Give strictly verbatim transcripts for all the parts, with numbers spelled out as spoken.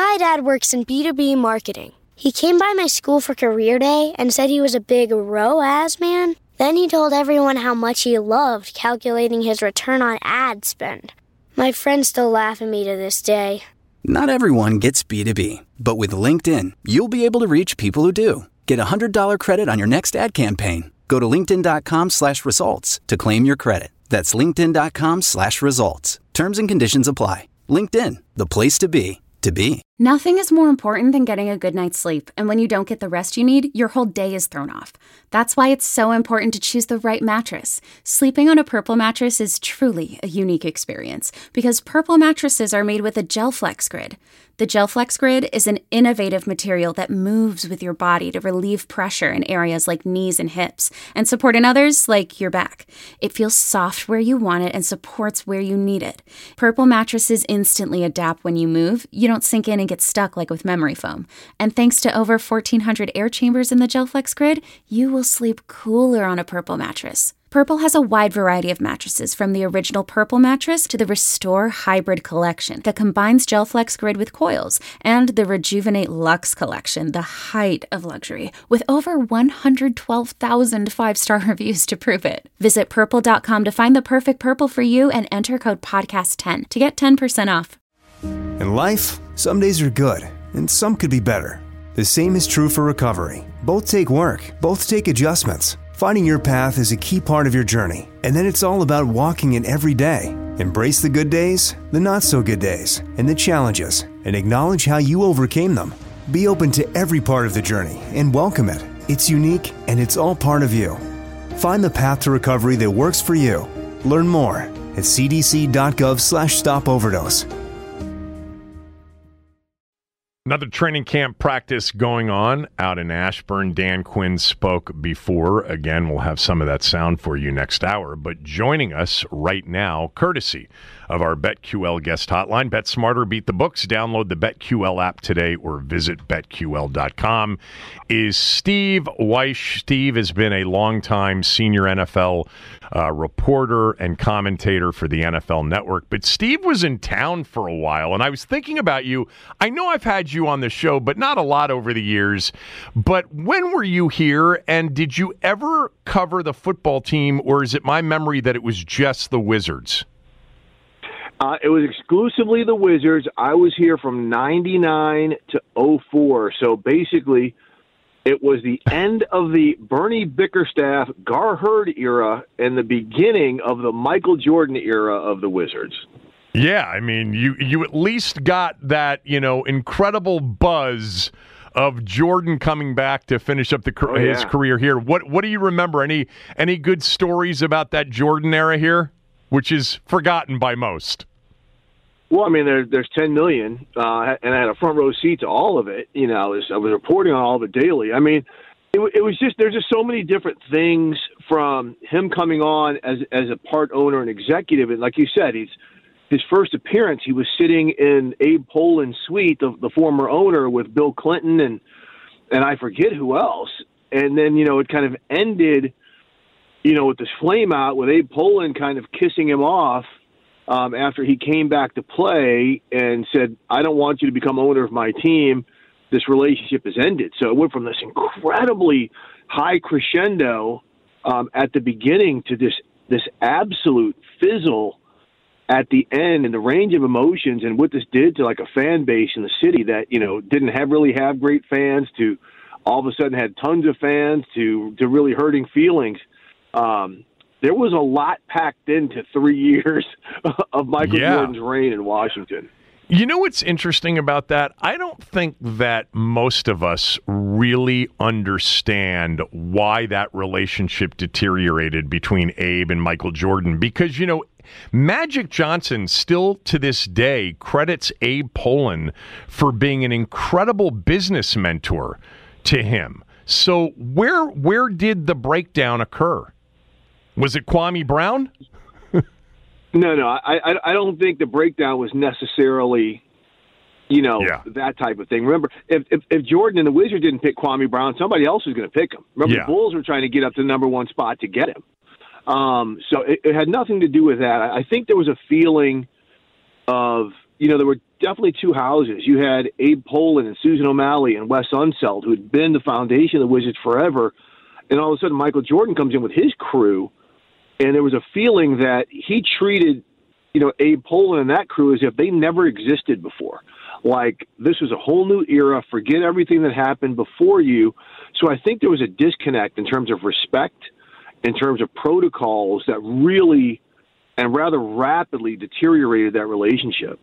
My dad works in B two B marketing. He came by my school for career day and said he was a big R O A S man. Then he told everyone how much he loved calculating his return on ad spend. My friends still laugh at me to this day. Not everyone gets B two B, but with LinkedIn, you'll be able to reach people who do. Get a one hundred dollars credit on your next ad campaign. Go to linkedin.com slash results to claim your credit. That's linkedin.com slash results. Terms and conditions apply. LinkedIn, the place to be, to be. Nothing is more important than getting a good night's sleep, and when you don't get the rest you need, your whole day is thrown off. That's why it's so important to choose the right mattress. Sleeping on a Purple mattress is truly a unique experience, because Purple mattresses are made with a GelFlex Grid. The GelFlex Grid is an innovative material that moves with your body to relieve pressure in areas like knees and hips, and support in others like your back. It feels soft where you want it and supports where you need it. Purple mattresses instantly adapt when you move. You don't sink in and get stuck like with memory foam. And thanks to over fourteen hundred air chambers in the GelFlex Grid, you will sleep cooler on a Purple mattress. Purple has a wide variety of mattresses, from the original Purple mattress to the Restore Hybrid collection that combines GelFlex Grid with coils, and the Rejuvenate Luxe collection, the height of luxury, with over one hundred twelve thousand five-star reviews to prove it. Visit purple dot com to find the perfect Purple for you and enter code podcast ten to get ten percent off. In life, some days are good, and some could be better. The same is true for recovery. Both take work, both take adjustments. Finding your path is a key part of your journey, and then it's all about walking it every day. Embrace the good days, the not-so-good days, and the challenges, and acknowledge how you overcame them. Be open to every part of the journey and welcome it. It's unique, and it's all part of you. Find the path to recovery that works for you. Learn more at c d c dot gov slash stop overdose. Another training camp practice going on out in Ashburn. Dan Quinn spoke before. Again, we'll have some of that sound for you next hour. But joining us right now, courtesy of our BetQL guest hotline, Bet Smarter, Beat the Books. Download the BetQL app today or visit bet Q L dot com, is Steve Wyche. Steve has been a longtime senior N F L uh, reporter and commentator for the N F L Network. But Steve was in town for a while, and I was thinking about you. I know I've had you on the show, but not a lot over the years. But when were you here, and did you ever cover the football team, or is it my memory that it was just the Wizards? Uh, it was exclusively the Wizards. I was here from ninety-nine to oh four. So basically, it was the end of the Bernie Bickerstaff, Gar Hurd era and the beginning of the Michael Jordan era of the Wizards. Yeah, I mean, you, you at least got that, you know, incredible buzz of Jordan coming back to finish up the, oh, yeah. his career here. What what do you remember? Any any good stories about that Jordan era here, which is forgotten by most? Well, I mean, there, there's ten million, uh, and I had a front row seat to all of it. You know, I was, I was reporting on all of it daily. I mean, it, it was just, there's just so many different things from him coming on as as a part owner and executive. And like you said, he's his first appearance, he was sitting in Abe Poland's suite, the, the former owner, with Bill Clinton and and I forget who else. And then, you know, it kind of ended, you know, with this flame out with Abe Poland kind of kissing him off. Um, after he came back to play and said, I don't want you to become owner of my team, this relationship has ended. So it went from this incredibly high crescendo um, at the beginning to this this absolute fizzle at the end, and the range of emotions and what this did to like a fan base in the city that, you know, didn't have really have great fans to all of a sudden had tons of fans to, to really hurting feelings. Um, There was a lot packed into three years of Michael yeah. Jordan's reign in Washington. You know what's interesting about that? I don't think that most of us really understand why that relationship deteriorated between Abe and Michael Jordan. Because, you know, Magic Johnson still to this day credits Abe Poland for being an incredible business mentor to him. So where where did the breakdown occur? Was it Kwame Brown? no, no. I, I I don't think the breakdown was necessarily, you know, yeah. that type of thing. Remember, if, if if Jordan and the Wizards didn't pick Kwame Brown, somebody else was going to pick him. Remember, yeah. the Bulls were trying to get up to the number one spot to get him. Um, so it, it had nothing to do with that. I think there was a feeling of, you know, there were definitely two houses. You had Abe Pollin and Susan O'Malley and Wes Unseld, who had been the foundation of the Wizards forever. And all of a sudden, Michael Jordan comes in with his crew, and there was a feeling that he treated, you know, Abe Pollin and that crew as if they never existed before. Like, this was a whole new era. Forget everything that happened before you. So I think there was a disconnect in terms of respect, in terms of protocols that really and rather rapidly deteriorated that relationship.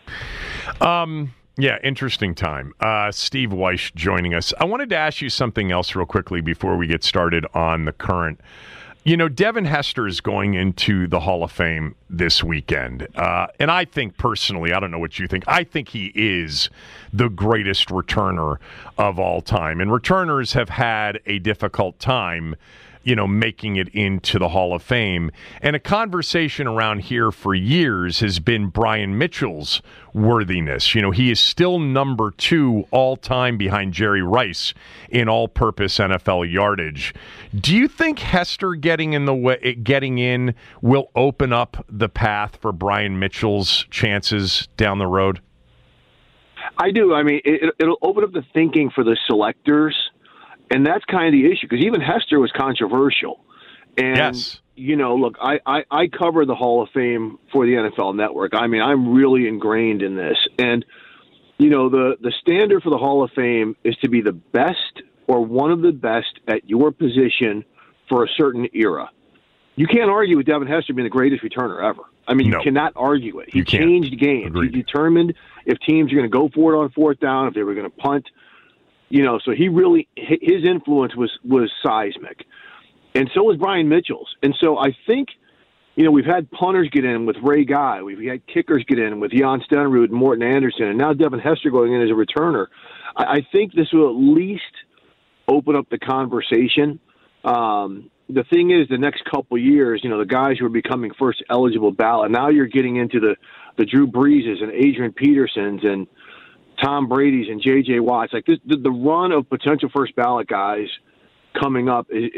Um, yeah, interesting time. Uh, Steve Wyche joining us. I wanted to ask you something else real quickly before we get started on the current. You know, Devin Hester is going into the Hall of Fame this weekend. Uh, and I think personally, I don't know what you think, I think he is the greatest returner of all time. And returners have had a difficult time, you know, making it into the Hall of Fame. And a conversation around here for years has been Brian Mitchell's worthiness. You know, he is still number two all time behind Jerry Rice in all-purpose N F L yardage. Do you think Hester getting in the way, getting in will open up the path for Brian Mitchell's chances down the road? I do. I mean, it, it'll open up the thinking for the selectors. And that's kind of the issue, because even Hester was controversial. And, yes. you know, look, I, I, I cover the Hall of Fame for the N F L Network. I mean, I'm really ingrained in this. And, you know, the, the standard for the Hall of Fame is to be the best or one of the best at your position for a certain era. You can't argue with Devin Hester being the greatest returner ever. I mean, no. You cannot argue it. He You can't. changed games. Agreed. He determined if teams are going to go for it on fourth down, if they were going to punt. You know, so he really, his influence was, was seismic. And so was Brian Mitchell's. And so I think, you know, we've had punters get in with Ray Guy. We've had kickers get in with Jan Stenerud and Morton Anderson. And now Devin Hester going in as a returner. I, I think this will at least open up the conversation. Um, the thing is, the next couple years, you know, the guys who are becoming first eligible ballot, now you're getting into the, the Drew Breeses and Adrian Petersons and Tom Brady's and J J Watts. Like this, the, the run of potential first ballot guys coming up is,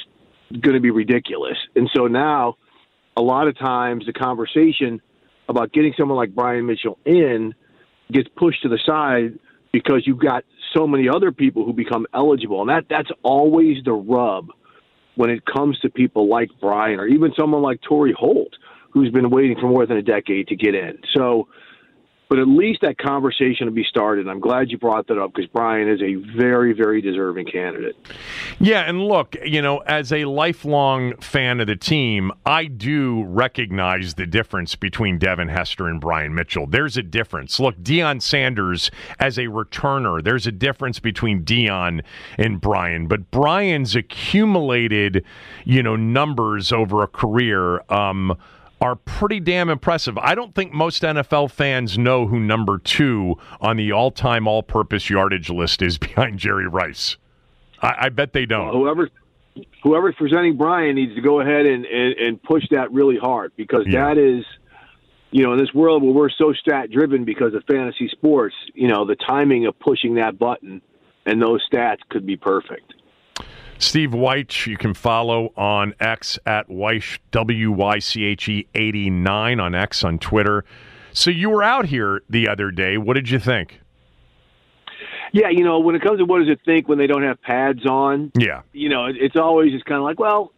is going to be ridiculous. And so now, a lot of times, the conversation about getting someone like Brian Mitchell in gets pushed to the side because you've got so many other people who become eligible, and that that's always the rub when it comes to people like Brian or even someone like Torrey Holt, who's been waiting for more than a decade to get in. So. But at least that conversation will be started. I'm glad you brought that up because Brian is a very, very deserving candidate. Yeah, and look, you know, as a lifelong fan of the team, I do recognize the difference between Devin Hester and Brian Mitchell. There's a difference. Look, Deion Sanders as a returner, there's a difference between Deion and Brian. But Brian's accumulated, you know, numbers over a career um are pretty damn impressive. I don't think most N F L fans know who number two on the all-time all-purpose yardage list is behind Jerry Rice. I, I bet they don't. Well, whoever, whoever's presenting Brian needs to go ahead and, and, and push that really hard because yeah. that is, you know, in this world where we're so stat-driven because of fantasy sports, you know, the timing of pushing that button and those stats could be perfect. Steve Wyche, you can follow on X at Wyche, W Y C H E eighty-nine on X on Twitter. So you were out here the other day. What did you think? Yeah, you know, when it comes to what does it think when they don't have pads on, yeah, you know, it, it's always just kind of like, well,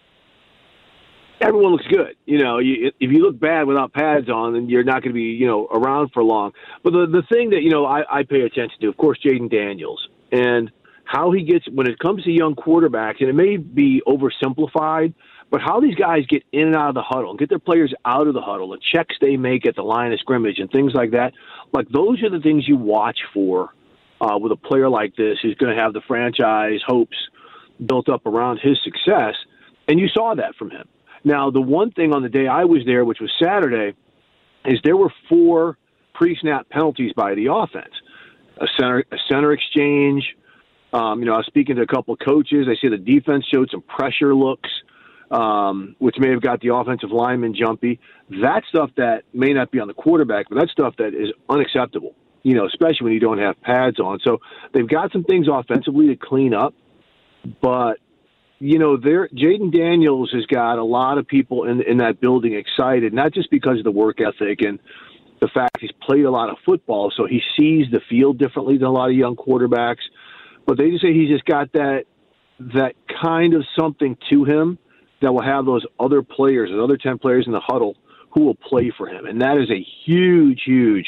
everyone looks good. You know, you, if you look bad without pads on, then you're not going to be, you know, around for long. But the the thing that, you know, I, I pay attention to, of course, Jaden Daniels. And how he gets, when it comes to young quarterbacks, and it may be oversimplified, but how these guys get in and out of the huddle and get their players out of the huddle, the checks they make at the line of scrimmage and things like that, like those are the things you watch for uh, with a player like this who's going to have the franchise hopes built up around his success. And you saw that from him. Now, the one thing on the day I was there, which was Saturday, is there were four pre-snap penalties by the offense. A center, a center exchange. Um, you know, I was speaking to a couple of coaches. I see the defense showed some pressure looks, um, which may have got the offensive lineman jumpy. That's stuff that may not be on the quarterback, but that's stuff that is unacceptable, you know, especially when you don't have pads on. So they've got some things offensively to clean up, but, you know, there Jaden Daniels has got a lot of people in in that building excited, not just because of the work ethic and the fact he's played a lot of football, so he sees the field differently than a lot of young quarterbacks. But they just say he's just got that that kind of something to him that will have those other players, those other ten players in the huddle who will play for him. And that is a huge, huge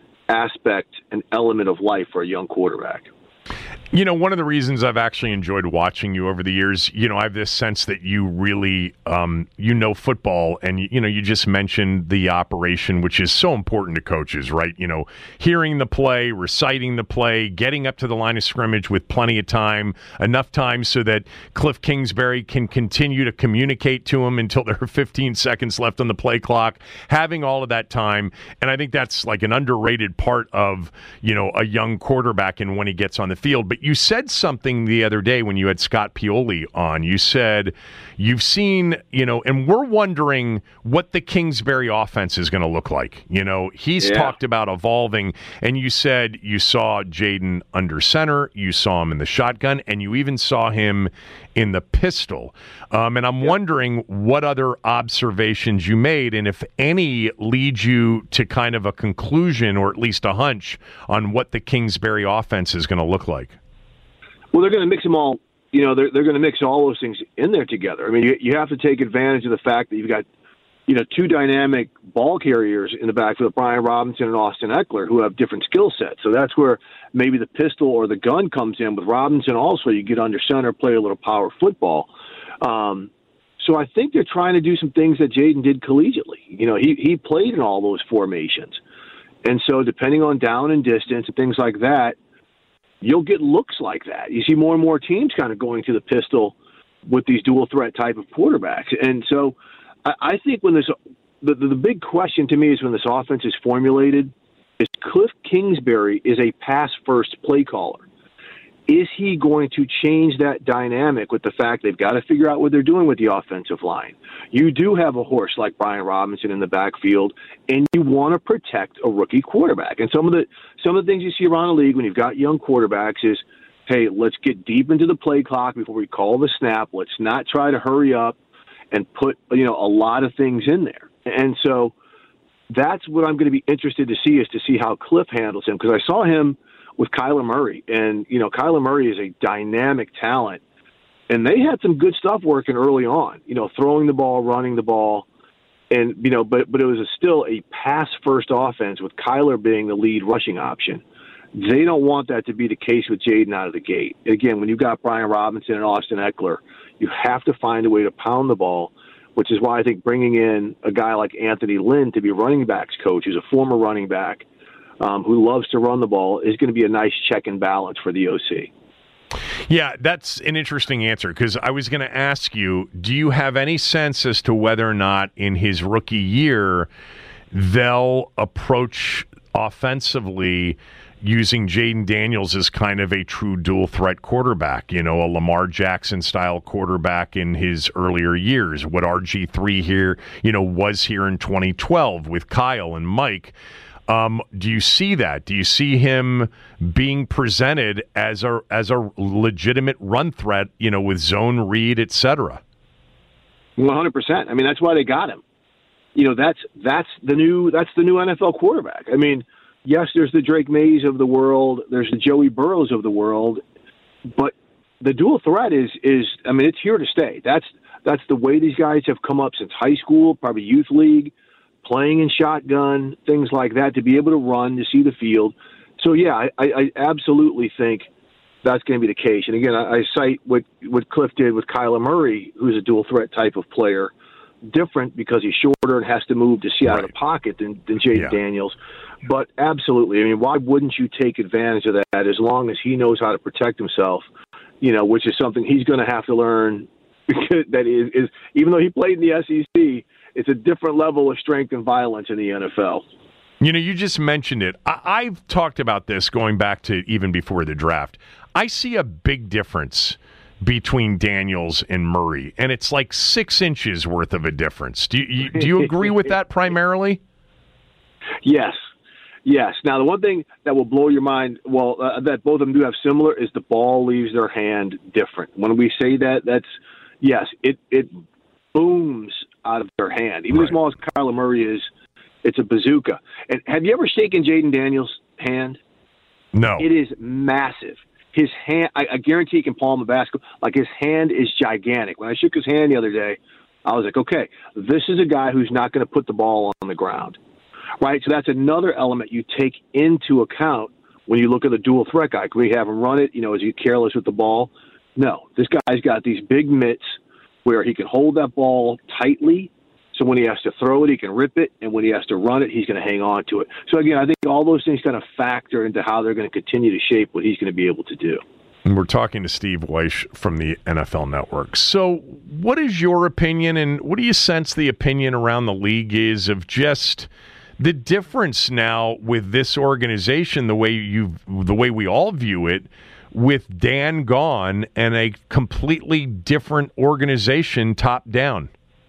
aspect and element of life for a young quarterback. You know, one of the reasons I've actually enjoyed watching you over the years, you know, I have this sense that you really, um, you know, football, and, you know, you just mentioned the operation, which is so important to coaches, right? You know, hearing the play, reciting the play, getting up to the line of scrimmage with plenty of time, enough time so that Cliff Kingsbury can continue to communicate to him until there are fifteen seconds left on the play clock, having all of that time. And I think that's like an underrated part of, you know, a young quarterback and when he gets on the field. But you said something the other day when you had Scott Pioli on. You said you've seen, you know, and we're wondering what the Kingsbury offense is going to look like. You know, he's yeah. talked about evolving, and you said you saw Jayden under center, you saw him in the shotgun, and you even saw him in the pistol. Um, and I'm yep. wondering what other observations you made, and if any lead you to kind of a conclusion or at least a hunch on what the Kingsbury offense is going to look like. Well, they're going to mix them all. You know, they're they're going to mix all those things in there together. I mean, you, you have to take advantage of the fact that you've got, you know, two dynamic ball carriers in the backfield, Brian Robinson and Austin Ekeler, who have different skill sets. So that's where maybe the pistol or the gun comes in. With Robinson also, you get under center, play a little power football. Um, so I think they're trying to do some things that Jayden did collegiately. You know, he, he played in all those formations. And so depending on down and distance and things like that, you'll get looks like that. You see more and more teams kind of going to the pistol with these dual threat type of quarterbacks. And so I, I think when this, the, the big question to me is when this offense is formulated, is Cliff Kingsbury is a pass first play caller. Is he going to change that dynamic with the fact they've got to figure out what they're doing with the offensive line? You do have a horse like Brian Robinson in the backfield, and you want to protect a rookie quarterback. And some of the some of the things you see around the league when you've got young quarterbacks is, hey, let's get deep into the play clock before we call the snap. Let's not try to hurry up and put, you know, a lot of things in there. And so that's what I'm going to be interested to see, is to see how Cliff handles him, because I saw him with Kyler Murray. And, you know, Kyler Murray is a dynamic talent. And they had some good stuff working early on, you know, throwing the ball, running the ball. And, you know, but but it was a, still a pass-first offense with Kyler being the lead rushing option. They don't want that to be the case with Jayden out of the gate. Again, when you've got Brian Robinson and Austin Ekeler, you have to find a way to pound the ball, which is why I think bringing in a guy like Anthony Lynn to be running backs coach, who's a former running back, Um, who loves to run the ball, is going to be a nice check and balance for the O C. Yeah, that's an interesting answer, because I was going to ask you, do you have any sense as to whether or not in his rookie year they'll approach offensively using Jayden Daniels as kind of a true dual threat quarterback, you know, a Lamar Jackson style quarterback in his earlier years, what R G three here, you know, was here in twenty twelve with Kyle and Mike. Um, do you see that? Do you see him being presented as a as a legitimate run threat, you know, with zone read, et cetera? one hundred percent. I mean, that's why they got him. You know, that's that's the new that's the new N F L quarterback. I mean, yes, there's the Drake Mays of the world, there's the Joey Burrows of the world, but the dual threat is is I mean, it's here to stay. That's that's the way these guys have come up since high school, probably youth league, playing in shotgun, things like that, to be able to run, to see the field. So, yeah, I, I absolutely think that's going to be the case. And, again, I, I cite what, what Cliff did with Kyler Murray, who's a dual-threat type of player, different because he's shorter and has to move to see out right. of the pocket than, than Jayden yeah. Daniels. But absolutely, I mean, why wouldn't you take advantage of that as long as he knows how to protect himself, you know, which is something he's going to have to learn. That is, is, even though he played in the S E C, it's a different level of strength and violence in the N F L. You know, you just mentioned it. I- I've talked about this going back to even before the draft. I see a big difference between Daniels and Murray, and it's like six inches worth of a difference. Do you, do you agree with that primarily? Yes. Yes. Now, the one thing that will blow your mind, well, uh, that both of them do have similar, is the ball leaves their hand different. When we say that, that's, yes, it, it booms out of their hand. Even right. as small as Kyler Murray is, It's a bazooka. And have you ever shaken Jaden Daniels' hand? No. It is massive. His hand, I, I guarantee he can palm a basketball. Like, his hand is gigantic. When I shook his hand the other day, I was like, okay, this is a guy who's not going to put the ball on the ground, right? So that's another element you take into account when you look at the dual threat guy. Can we have him run it? You know, is he careless with the ball? No. This guy's got these big mitts where he can hold that ball tightly. So when he has to throw it, he can rip it. And when he has to run it, he's going to hang on to it. So, again, I think all those things kind of factor into how they're going to continue to shape what he's going to be able to do. And we're talking to Steve Wyche from the N F L Network. So what is your opinion, and what do you sense the opinion around the league is of just the difference now with this organization, the way you, the way we all view it, with Dan gone and a completely different organization top down?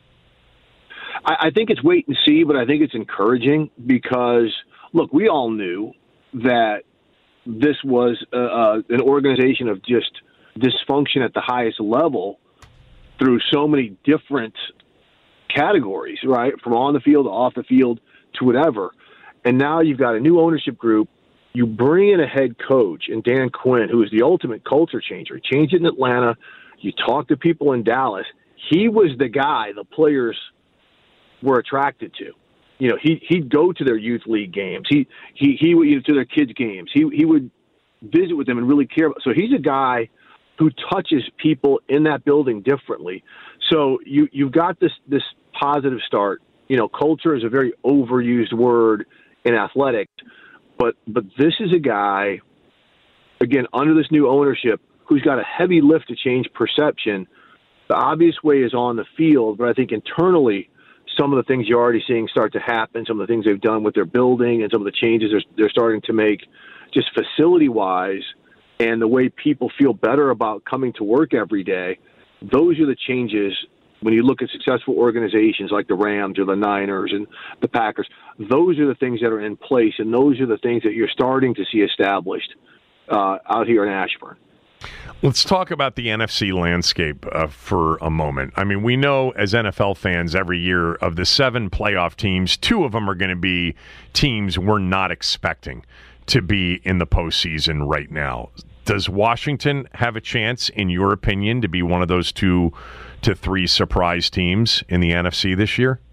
I, I think it's wait and see, but I think it's encouraging because, look, we all knew that this was uh, uh, an organization of just dysfunction at the highest level through so many different categories, right? From on the field to off the field to whatever. And now you've got a new ownership group. You bring in a head coach in Dan Quinn, who is the ultimate culture changer. He changed it in Atlanta. You talk to people in Dallas. He was the guy the players were attracted to. You know, he, he'd go to their youth league games. He, he, he would, you know, to their kids' games. He, he would visit with them and really care about. So he's a guy who touches people in that building differently. So you, you've got this, this positive start. You know, culture is a very overused word in athletics, but, but this is a guy, again, under this new ownership, who's got a heavy lift to change perception. The obvious way is on the field, but I think internally, some of the things you're already seeing start to happen, some of the things they've done with their building and some of the changes they're, they're starting to make just facility-wise and the way people feel better about coming to work every day, those are the changes when you look at successful organizations like the Rams or the Niners and the Packers. Those are the things that are in place, and those are the things that you're starting to see established uh, out here in Ashburn. Let's talk about the N F C landscape uh, for a moment. I mean, we know as N F L fans every year of the seven playoff teams, two of them are going to be teams we're not expecting to be in the postseason right now. Does Washington have a chance, in your opinion, to be one of those two to three surprise teams in the N F C this year?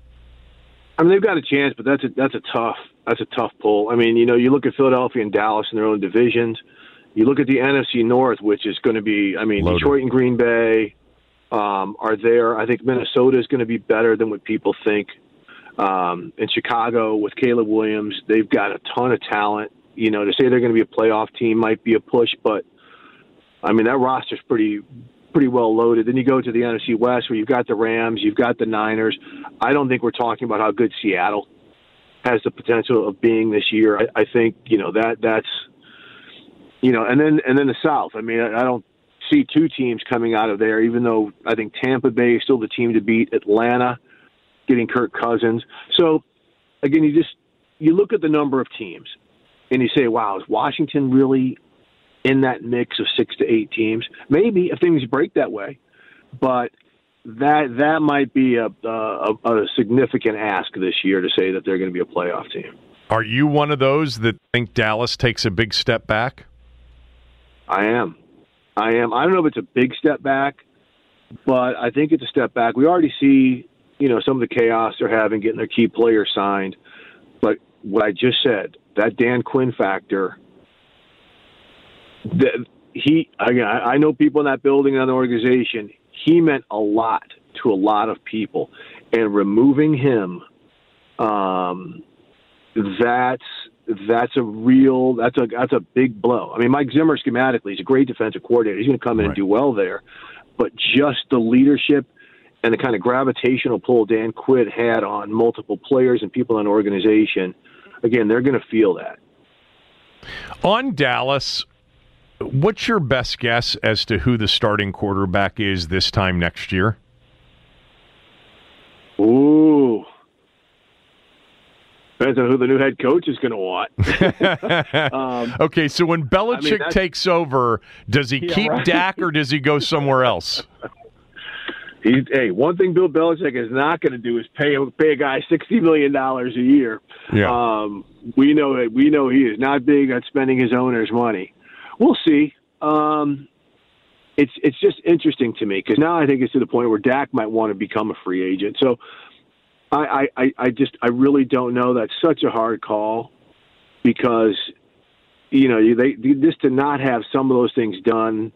I mean, they've got a chance, but that's a, that's a tough that's a tough pull. I mean, you know, you look at Philadelphia and Dallas in their own divisions. You look at the N F C North, which is going to be, I mean, Loaded. Detroit and Green Bay um, are there. I think Minnesota is going to be better than what people think. Um, in Chicago with Caleb Williams, they've got a ton of talent. You know, to say they're going to be a playoff team might be a push, but, I mean, that roster's pretty pretty well loaded. Then you go to the N F C West where you've got the Rams, you've got the Niners. I don't think we're talking about how good Seattle has the potential of being this year. I, I think, you know, that that's – You know, and then and then the South. I mean, I don't see two teams coming out of there, even though I think Tampa Bay is still the team to beat. Atlanta, getting Kirk Cousins. So, again, you just you look at the number of teams, and you say, wow, is Washington really in that mix of six to eight teams? Maybe, if things break that way. But that that might be a, a, a significant ask this year to say that they're going to be a playoff team. Are you one of those that think Dallas takes a big step back? I am. I am. I don't know if it's a big step back, but I think it's a step back. We already see, you know, some of the chaos they're having getting their key players signed. But what I just said, that Dan Quinn factor, that he, again, I know people in that building and the organization, he meant a lot to a lot of people. And removing him, um, that's, That's a real. That's a that's a big blow. I mean, Mike Zimmer schematically, he's a great defensive coordinator. He's going to come in right. and do well there, but just the leadership and the kind of gravitational pull Dan Quinn had on multiple players and people in an organization, again, they're going to feel that. On Dallas, what's your best guess as to who the starting quarterback is this time next year? Ooh. Depends on who the new head coach is going to want. um, okay, so when Belichick I mean, takes over, does he yeah, keep right. Dak or does he go somewhere else? He, hey, one thing Bill Belichick is not going to do is pay pay a guy sixty million dollars a year. Yeah. Um, we know that we know he is not big on spending his owner's money. We'll see. Um, it's it's just interesting to me because now I think it's to the point where Dak might want to become a free agent. So I, I, I just I really don't know. That's such a hard call because you know they just to not have some of those things done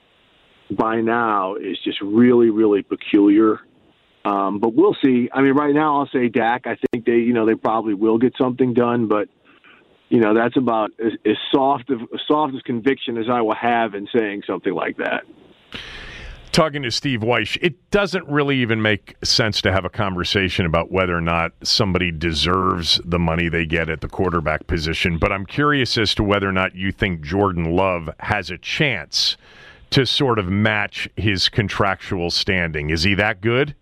by now is just really, really peculiar. Um, but we'll see. I mean, right now I'll say Dak. I think they, you know, they probably will get something done, but you know, that's about as, as soft of as soft as conviction as I will have in saying something like that. Talking to Steve Wyche, it doesn't really even make sense to have a conversation about whether or not somebody deserves the money they get at the quarterback position. But I'm curious as to whether or not you think Jordan Love has a chance to sort of match his contractual standing. Is he that good?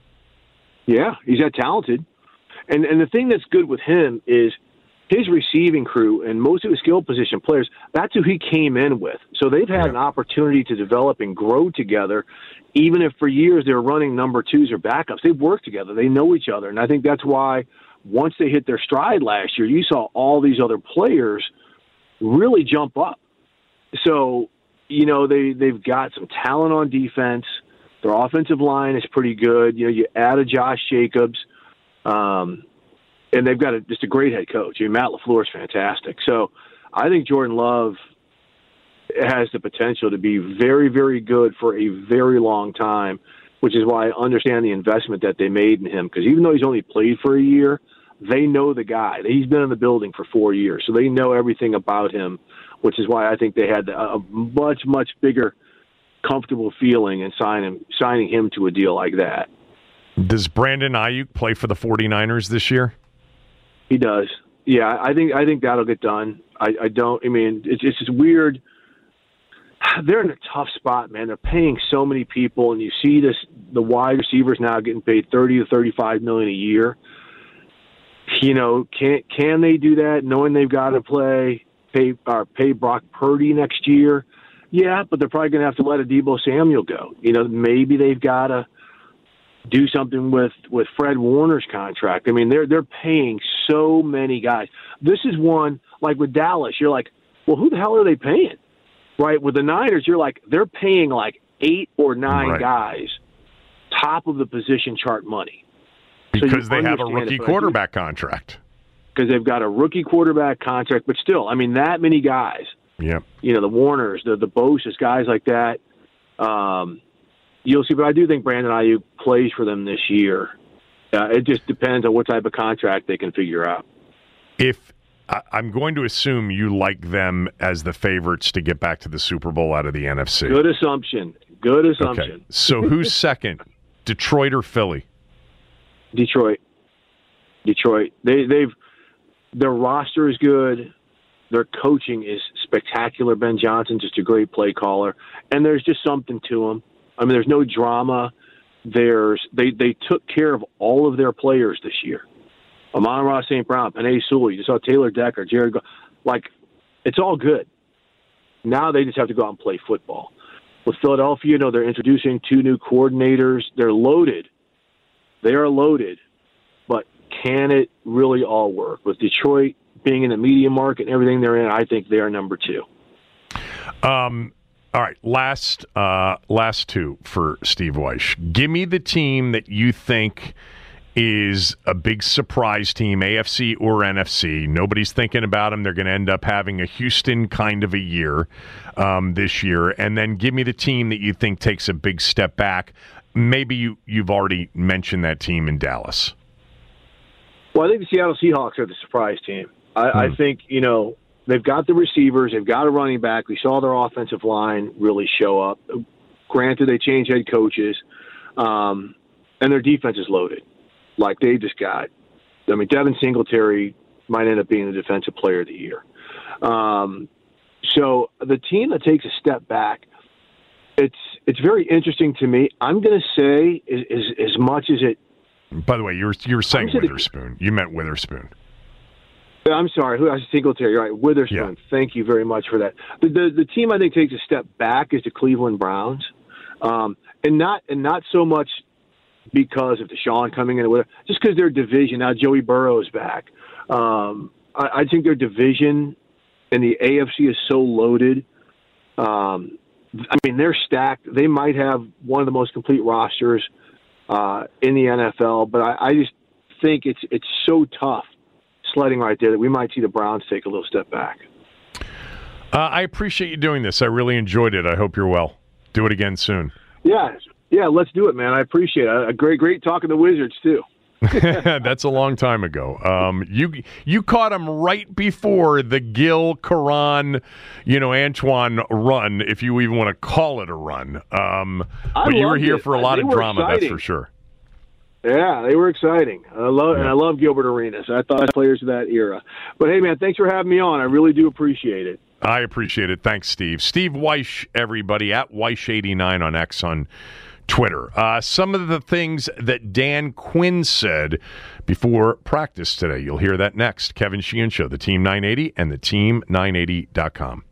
Yeah, he's that talented. And and the thing that's good with him is his receiving crew and most of his skill position players, that's who he came in with. So they've had yeah. an opportunity to develop and grow together, even if for years they're running number twos or backups. They've worked together. They know each other. And I think that's why once they hit their stride last year, you saw all these other players really jump up. So You know, they, they've got some talent on defense. Their offensive line is pretty good. You know, you add a Josh Jacobs, um, and they've got a, just a great head coach. I mean, Matt LaFleur is fantastic. So I think Jordan Love has the potential to be very, very good for a very long time, which is why I understand the investment that they made in him. Because even though he's only played for a year, they know the guy. He's been in the building for four years, so they know everything about him, which is why I think they had a much, much bigger comfortable feeling in signing, signing him to a deal like that. Does Brandon Ayuk play for the 49ers this year? He does. Yeah, I think I think that'll get done. I, I don't – I mean, it's, it's just weird. They're in a tough spot, man. They're paying so many people, and you see this the wide receivers now getting paid thirty to thirty-five million dollars a year. You know, can can they do that knowing they've got to play pay or pay Brock Purdy next year? Yeah, but they're probably going to have to let a Deebo Samuel go. You know, maybe they've got to do something with, with Fred Warner's contract. I mean, they're they're paying so many guys. This is one, like with Dallas, you're like, well, who the hell are they paying? Right? With the Niners, you're like, they're paying like eight or nine right. guys top of the position chart money. Because so they have a rookie it, quarterback contract. Because they've got a rookie quarterback contract. But still, I mean, that many guys. Yep. You know, the Warners, the, the Bosa's, guys like that. Um, you'll see. But I do think Brandon Ayuk plays for them this year. Uh, it just depends on what type of contract they can figure out. If I, I'm going to assume you like them as the favorites to get back to the Super Bowl out of the N F C. Good assumption. Good assumption. Okay. So who's second, Detroit or Philly? Detroit. Detroit. They, they've their roster is good. Their coaching is spectacular. Ben Johnson, just a great play caller, and there's just something to him. I mean, there's no drama. There's they they took care of all of their players this year. Amon-Ra Saint Brown, Penei Sewell, you saw Taylor Decker, Jared. Go- like, it's all good. Now they just have to go out and play football. With Philadelphia, you know, they're introducing two new coordinators. They're loaded. They are loaded, but can it really all work? With Detroit being in the media market and everything they're in, I think they are number two. Um. All right, last uh, last two for Steve Wyche. Give me the team that you think is a big surprise team, A F C or N F C. Nobody's thinking about them. They're going to end up having a Houston kind of a year um, this year. And then give me the team that you think takes a big step back. Maybe you, you've already mentioned that team in Dallas. Well, I think the Seattle Seahawks are the surprise team. I, hmm. I think, you know, they've got the receivers. They've got a running back. We saw their offensive line really show up. Granted, they changed head coaches, um, and their defense is loaded. Like, they just got – I mean, Devin Singletary might end up being the defensive player of the year. Um, so the team that takes a step back, it's it's very interesting to me. I'm going to say is, is, as much as it – By the way, you were, you were saying Witherspoon. You meant Witherspoon. I'm sorry, who I was Singletary, right? Witherspoon. Yeah. Thank you very much for that. The, the the team I think takes a step back is the Cleveland Browns. um, and not and not so much because of Deshaun coming in or whatever, just because their division now. Joey Burrow's back. Um, I, I think their division and the A F C is so loaded. Um, I mean, they're stacked. They might have one of the most complete rosters uh, in the N F L, but I, I just think it's it's so tough sledding right there that we might see the Browns take a little step back. Uh, I appreciate you doing this. I really enjoyed it. I hope you're well. Do it again soon. Yeah, yeah, let's do it, man. I appreciate it. A great, great talking to the Wizards too. That's a long time ago. Um, you you caught him right before the Gil, Karan, you know, Antoine run, if you even want to call it a run. Um, but you were here it. for a lot they of drama, exciting. That's for sure. Yeah, they were exciting. I love yeah. and I love Gilbert Arenas. I thought players of that era. But hey, man, thanks for having me on. I really do appreciate it. I appreciate it. Thanks, Steve. Steve Wyche, everybody, at Wyche eighty-nine on X on Twitter. Uh, some of the things that Dan Quinn said before practice today. You'll hear that next. Kevin Sheehan Show, the Team nine eighty and the team nine eighty dot com.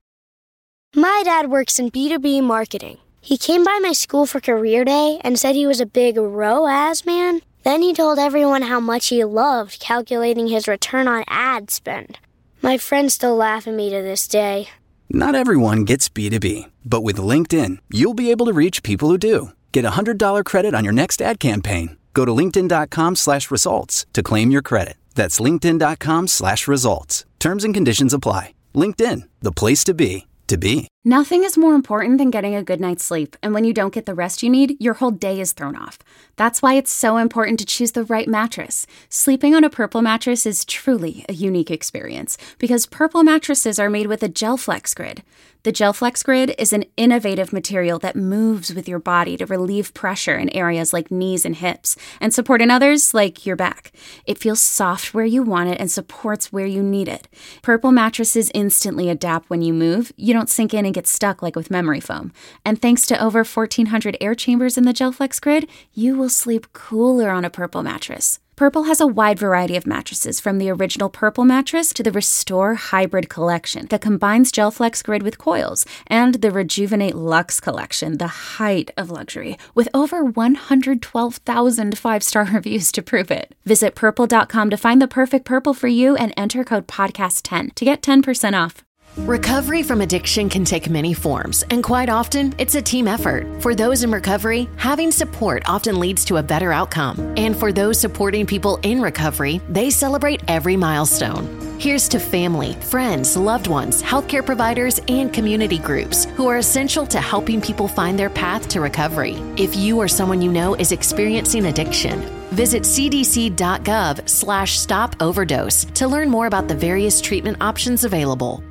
My dad works in B two B marketing. He came by my school for career day and said he was a big R O A S man. Then he told everyone how much he loved calculating his return on ad spend. My friends still laugh at me to this day. Not everyone gets B two B, but with LinkedIn, you'll be able to reach people who do. Get a one hundred dollars credit on your next ad campaign. Go to linkedin.com slash results to claim your credit. That's linkedin.com slash results. Terms and conditions apply. LinkedIn, the place to be, to be. Nothing is more important than getting a good night's sleep, and when you don't get the rest you need, your whole day is thrown off. That's why it's so important to choose the right mattress. Sleeping on a Purple mattress is truly a unique experience, because Purple mattresses are made with a GelFlex Grid. The GelFlex Grid is an innovative material that moves with your body to relieve pressure in areas like knees and hips, and support in others like your back. It feels soft where you want it and supports where you need it. Purple mattresses instantly adapt when you move. You don't sink in and get stuck like with memory foam. And thanks to over fourteen hundred air chambers in the GelFlex Grid, you will sleep cooler on a Purple mattress. Purple has a wide variety of mattresses, from the original Purple mattress to the Restore Hybrid collection that combines GelFlex Grid with coils, and the Rejuvenate Luxe collection, the height of luxury, with over one hundred twelve thousand five-star reviews to prove it. Visit purple dot com to find the perfect Purple for you and enter code podcast ten to get ten percent off. Recovery from addiction can take many forms, and quite often, it's a team effort. For those in recovery, having support often leads to a better outcome. And for those supporting people in recovery, they celebrate every milestone. Here's to family, friends, loved ones, healthcare providers, and community groups who are essential to helping people find their path to recovery. If you or someone you know is experiencing addiction, visit cdc.gov slash stop overdose to learn more about the various treatment options available.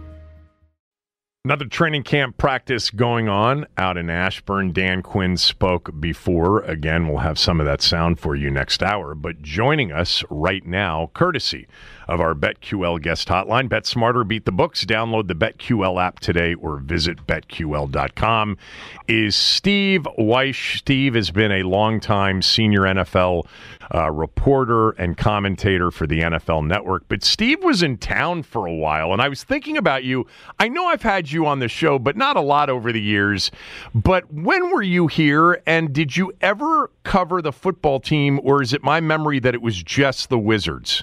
Another training camp practice going on out in Ashburn. Dan Quinn spoke before. Again, we'll have some of that sound for you next hour. But joining us right now, courtesy of our BetQL guest hotline, Bet Smarter, Beat the Books. Download the BetQL app today or visit bet Q L dot com, is Steve Wyche. Steve has been a longtime senior N F L uh, reporter and commentator for the N F L Network. But Steve was in town for a while, and I was thinking about you. I know I've had you on the show, but not a lot over the years. But when were you here, and did you ever cover the football team, or is it my memory that it was just the Wizards?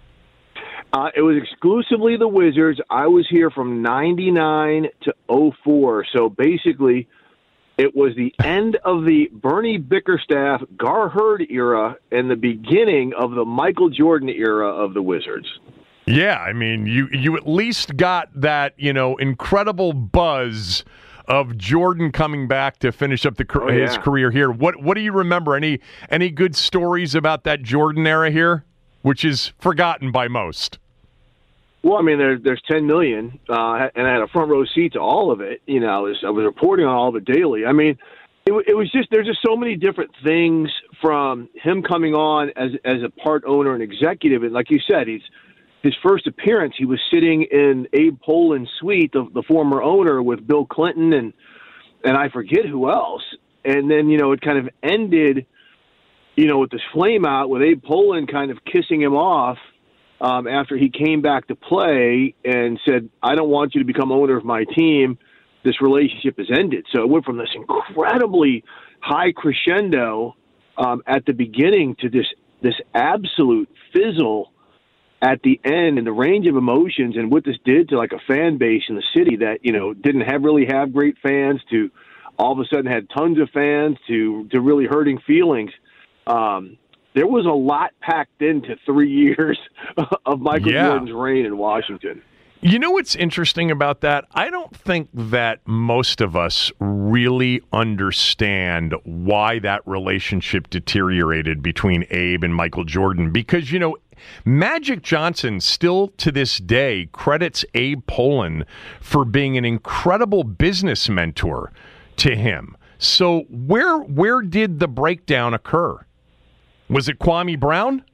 Uh, it was exclusively the Wizards. I was here from ninety-nine to oh four. So basically, it was the end of the Bernie Bickerstaff, Gar Hurd era and the beginning of the Michael Jordan era of the Wizards. Yeah, I mean, you you at least got that, you know, incredible buzz of Jordan coming back to finish up the oh, yeah. his career here. What what do you remember? Any any good stories about that Jordan era here, which is forgotten by most? Well, I mean, there, there's ten million, uh, and I had a front row seat to all of it. You know, I was, I was reporting on all of it daily. I mean, it, it was just there's just so many different things, from him coming on as as a part owner and executive, and like you said, he's his first appearance, he was sitting in Abe Poland's suite, the, the former owner, with Bill Clinton and and I forget who else. And then, you know, it kind of ended, you know, with this flame out with Abe Poland kind of kissing him off um, after he came back to play and said, I don't want you to become owner of my team. this relationship has ended. So it went from this incredibly high crescendo um, at the beginning to this this absolute fizzle at the end, and the range of emotions and what this did to like a fan base in the city that, you know, didn't have really have great fans to all of a sudden had tons of fans to, to really hurting feelings. Um, there was a lot packed into three years of Michael yeah. Jordan's reign in Washington. You know what's interesting about that? I don't think that most of us really understand why that relationship deteriorated between Abe and Michael Jordan. Because, you know, Magic Johnson still to this day credits Abe Pollin for being an incredible business mentor to him. So where where did the breakdown occur? Was it Kwame Brown?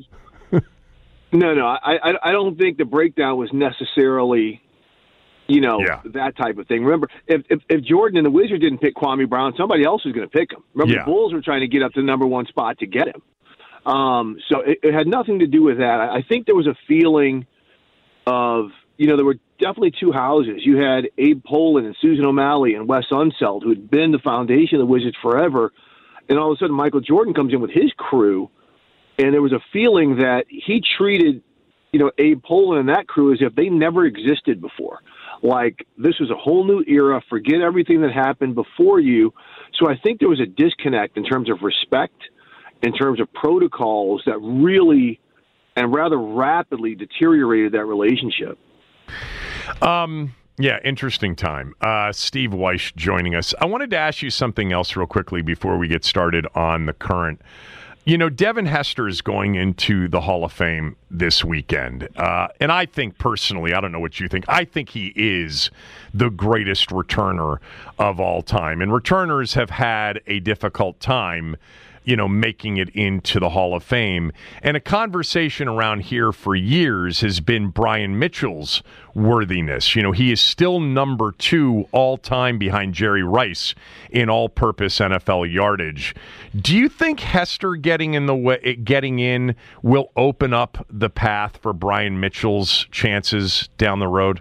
No, no, I, I, I don't think the breakdown was necessarily, you know, yeah. that type of thing. Remember, if, if if Jordan and the Wizards didn't pick Kwame Brown, somebody else was going to pick him. Remember, yeah. the Bulls were trying to get up to the number one spot to get him. Um, so it, it had nothing to do with that. I, I think there was a feeling of, you know, there were definitely two houses. You had Abe Pollin and Susan O'Malley and Wes Unseld, who had been the foundation of the Wizards forever, and all of a sudden Michael Jordan comes in with his crew. And there was a feeling that he treated, you know, Abe Pollin and that crew as if they never existed before. Like, this was a whole new era. Forget everything that happened before you. So I think there was a disconnect in terms of respect, in terms of protocols that really and rather rapidly deteriorated that relationship. Um. Yeah, interesting time. Uh, Steve Wyche joining us. I wanted to ask you something else real quickly before we get started on the current. You know, Devin Hester is going into the Hall of Fame this weekend. Uh, and I think personally, I don't know what you think, I think he is the greatest returner of all time. And returners have had a difficult time, you know, making it into the Hall of Fame. And a conversation around here for years has been Brian Mitchell's worthiness. You know, he is still number two all-time behind Jerry Rice in all-purpose N F L yardage. Do you think Hester getting in the way, getting in will open up the path for Brian Mitchell's chances down the road?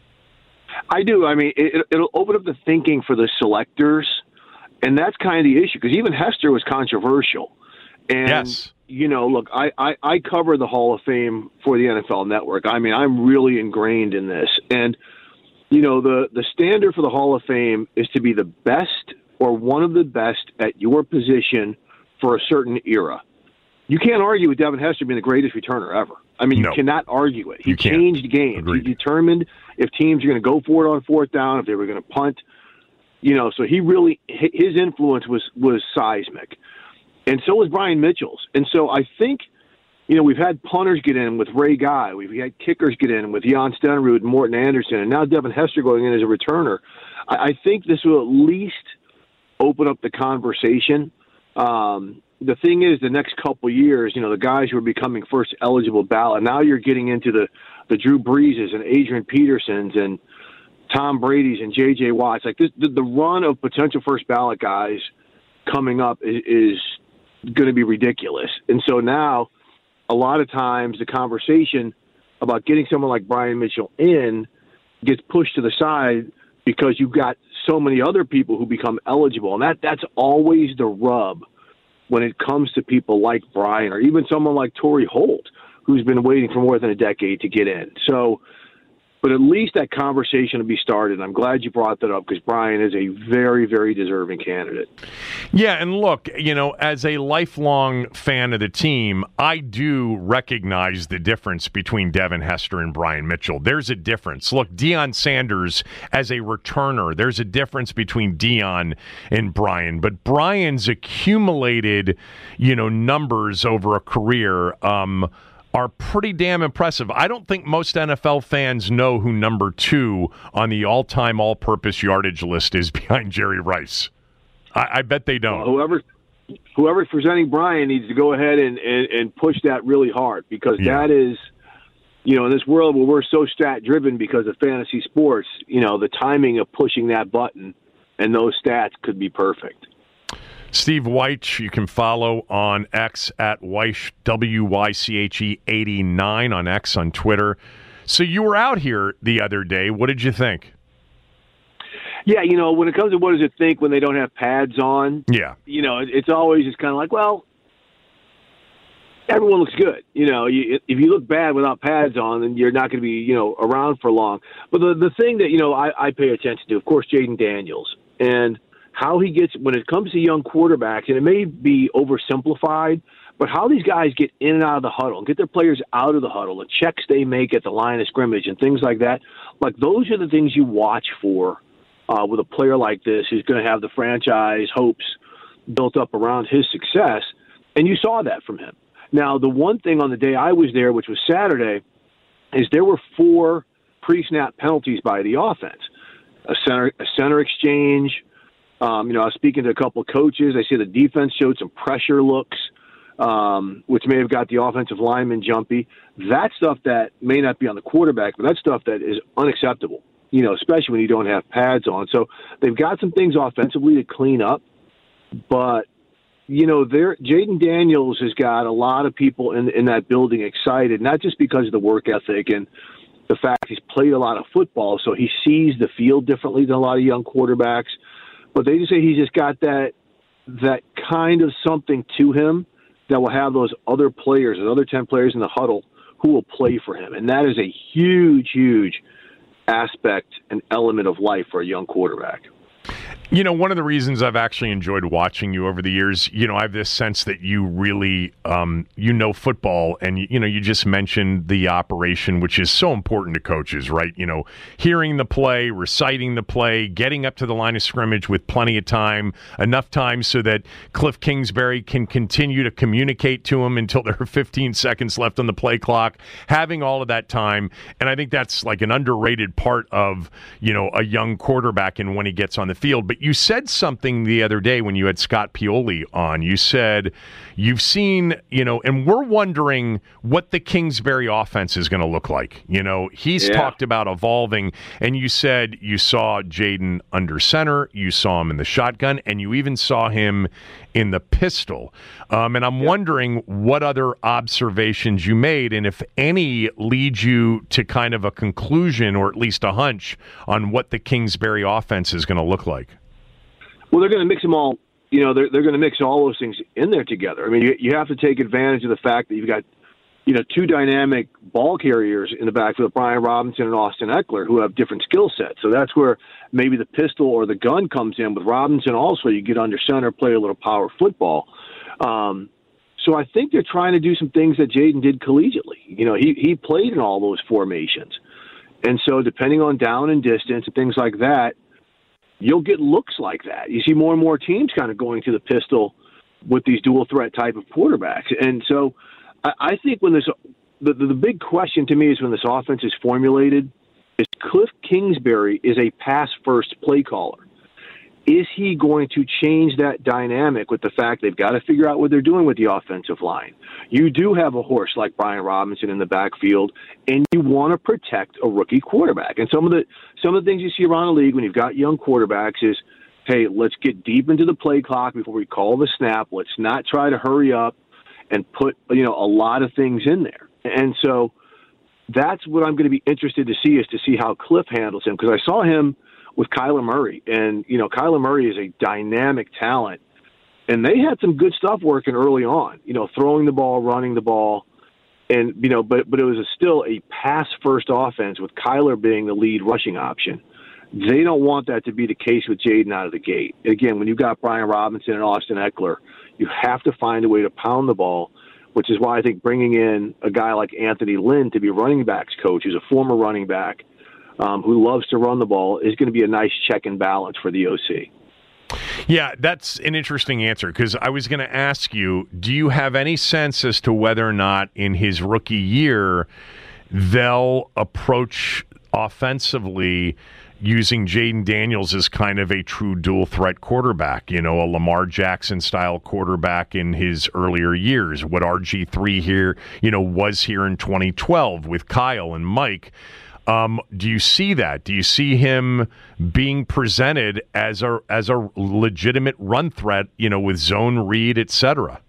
I do. I mean, it, it'll open up the thinking for the selectors. And that's kind of the issue, because even Hester was controversial. And, yes. you know, look, I, I, I cover the Hall of Fame for the N F L Network. I mean, I'm really ingrained in this. And, you know, the, the standard for the Hall of Fame is to be the best or one of the best at your position for a certain era. You can't argue with Devin Hester being the greatest returner ever. I mean, no. you cannot argue it. He You can't. changed games. Agreed. He determined if teams are going to go for it on fourth down, if they were going to punt. You know, so he really, his influence was, was seismic. And so was Brian Mitchell's. And so I think, you know, we've had punters get in with Ray Guy. We've had kickers get in with Jan Stenerud and Morton Anderson. And now Devin Hester going in as a returner. I, I think this will at least open up the conversation. Um, the thing is, the next couple of years, you know, the guys who are becoming first eligible ballot, now you're getting into the, the Drew Breeses and Adrian Petersons and Tom Brady's and J J Watt's. Like this, the, the run of potential first ballot guys coming up is, is going to be ridiculous. And so now, a lot of times, the conversation about getting someone like Brian Mitchell in gets pushed to the side because you've got so many other people who become eligible, and that that's always the rub when it comes to people like Brian or even someone like Torrey Holt, who's been waiting for more than a decade to get in. So. But at least that conversation will be started. I'm glad you brought that up because Brian is a very, very deserving candidate. Yeah, and look, you know, as a lifelong fan of the team, I do recognize the difference between Devin Hester and Brian Mitchell. There's a difference. Look, Deion Sanders as a returner, there's a difference between Deion and Brian. But Brian's accumulated, you know, numbers over a career um are pretty damn impressive. I don't think most N F L fans know who number two on the all-time all-purpose yardage list is behind Jerry Rice. I, I bet they don't. Well, whoever, whoever's presenting Brian needs to go ahead and, and, and push that really hard because yeah. that is, you know, in this world where we're so stat-driven because of fantasy sports, you know, the timing of pushing that button and those stats could be perfect. Steve Wyche, you can follow on X at Wyche, W Y C H E eighty-nine on X on Twitter. So you were out here the other day. What did you think? Yeah, you know, when it comes to what does it think when they don't have pads on, yeah, you know, it, it's always just kind of like, well, everyone looks good. You know, you, if you look bad without pads on, then you're not going to be, you know, around for long. But the the thing that, you know, I, I pay attention to, of course, Jayden Daniels, and how he gets, when it comes to young quarterbacks, and it may be oversimplified, but how these guys get in and out of the huddle, get their players out of the huddle, the checks they make at the line of scrimmage and things like that, like those are the things you watch for uh, with a player like this who's going to have the franchise hopes built up around his success, and you saw that from him. Now, the one thing on the day I was there, which was Saturday, is there were four pre-snap penalties by the offense. A center, a center exchange. Um, you know, I was speaking to a couple of coaches. I see the defense showed some pressure looks, um, which may have got the offensive lineman jumpy. That's stuff that may not be on the quarterback, but that's stuff that is unacceptable, you know, especially when you don't have pads on. So they've got some things offensively to clean up, but you know, there, Jayden Daniels has got a lot of people in in that building excited, not just because of the work ethic and the fact he's played a lot of football, so he sees the field differently than a lot of young quarterbacks. But they just say he's just got that that kind of something to him that will have those other players, those other ten players in the huddle who will play for him. And that is a huge, huge aspect and element of life for a young quarterback. You know, one of the reasons I've actually enjoyed watching you over the years, you know, I have this sense that you really, um, you know, football, and, you know, you just mentioned the operation, which is so important to coaches, right? You know, hearing the play, reciting the play, getting up to the line of scrimmage with plenty of time, enough time so that Cliff Kingsbury can continue to communicate to him until there are fifteen seconds left on the play clock, having all of that time. And I think that's like an underrated part of, you know, a young quarterback and when he gets on the field. But you said something the other day when you had Scott Pioli on. You said you've seen, you know, and we're wondering what the Kingsbury offense is going to look like. You know, he's yeah. talked about evolving, and you said you saw Jayden under center, you saw him in the shotgun, and you even saw him in the pistol. Um, and I'm yeah. wondering what other observations you made, and if any lead you to kind of a conclusion or at least a hunch on what the Kingsbury offense is going to look like. Well, they're going to mix them all. You know, they're they're going to mix all those things in there together. I mean, you you have to take advantage of the fact that you've got, you know, two dynamic ball carriers in the backfield, Brian Robinson and Austin Ekeler, who have different skill sets. So that's where maybe the pistol or the gun comes in. With Robinson, also, you get under center, play a little power football. Um, so I think they're trying to do some things that Jayden did collegiately. You know, he he played in all those formations, and so depending on down and distance and things like that, you'll get looks like that. You see more and more teams kind of going to the pistol with these dual threat type of quarterbacks. And so I, I think when this, the, the big question to me is when this offense is formulated, is Cliff Kingsbury is a pass first play caller. Is he going to change that dynamic with the fact they've got to figure out what they're doing with the offensive line? You do have a horse like Brian Robinson in the backfield, and you want to protect a rookie quarterback. And some of the some of the things you see around the league when you've got young quarterbacks is, hey, let's get deep into the play clock before we call the snap. Let's not try to hurry up and put, you know, a lot of things in there. And so that's what I'm going to be interested to see, is to see how Cliff handles him, because I saw him with Kyler Murray. And, you know, Kyler Murray is a dynamic talent. And they had some good stuff working early on, you know, throwing the ball, running the ball. And, you know, but but it was a, still a pass-first offense with Kyler being the lead rushing option. They don't want that to be the case with Jayden out of the gate. Again, when you've got Brian Robinson and Austin Ekeler, you have to find a way to pound the ball, which is why I think bringing in a guy like Anthony Lynn to be running backs coach, who's a former running back, Um, who loves to run the ball, is going to be a nice check and balance for the O C. Yeah, that's an interesting answer, because I was going to ask you, do you have any sense as to whether or not in his rookie year they'll approach offensively using Jayden Daniels as kind of a true dual threat quarterback, you know, a Lamar Jackson style quarterback in his earlier years, what R G three here, you know, was here in twenty twelve with Kyle and Mike. Um, do you see that? Do you see him being presented as a as a legitimate run threat, you know, with zone read, et cetera?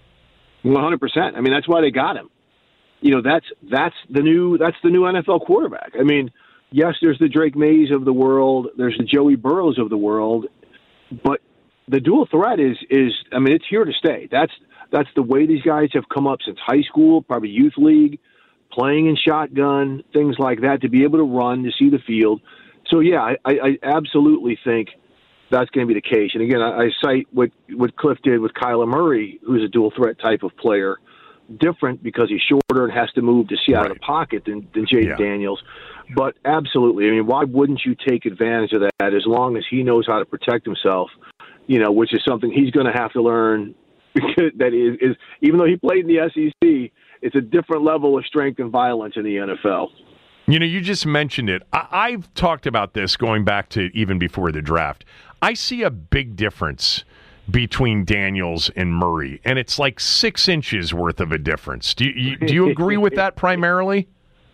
one hundred percent. I mean, that's why they got him. You know, that's that's the new that's the new N F L quarterback. I mean, yes, there's the Drake Mays of the world, there's the Joey Burrows of the world, but the dual threat is, is I mean, it's here to stay. That's that's the way these guys have come up since high school, probably youth league, playing in shotgun, things like that, to be able to run, to see the field. So, yeah, I, I absolutely think that's going to be the case. And, again, I, I cite what, what Cliff did with Kyler Murray, who's a dual threat type of player, different because he's shorter and has to move to see out right. of the pocket than, than Jaden yeah. Daniels. But absolutely, I mean, why wouldn't you take advantage of that as long as he knows how to protect himself, you know, which is something he's going to have to learn. That is, is, even though he played in the S E C, it's a different level of strength and violence in the N F L. You know, you just mentioned it. I- I've talked about this going back to even before the draft. I see a big difference between Daniels and Murray, and it's like six inches worth of a difference. Do you, you do you agree with that primarily?